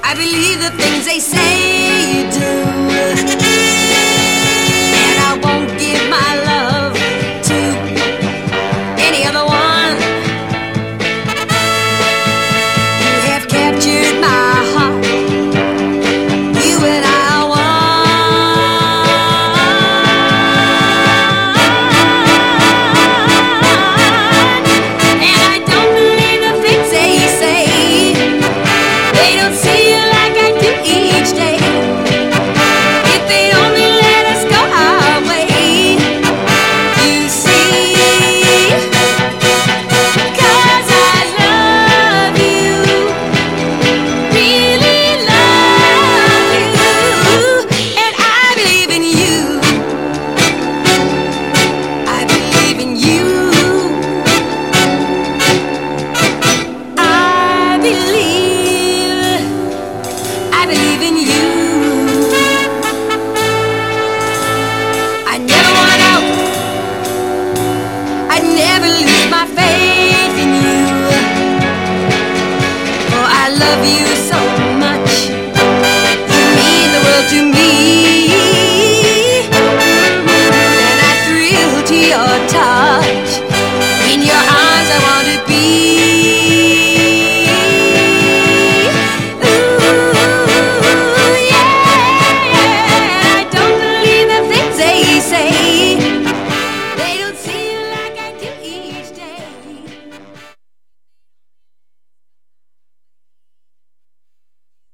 I believe the things they say you do. And I won't give my love to any other one. You have captured my heart. You and I are one. And I don't believe the things they say. They don't see you like I do each day. If they'd only let us go our way, you see. 'Cause I love you, really love you, and I believe in you. I believe in you. I believe in you. I never want out. I never lose my faith in you. Oh, I love you so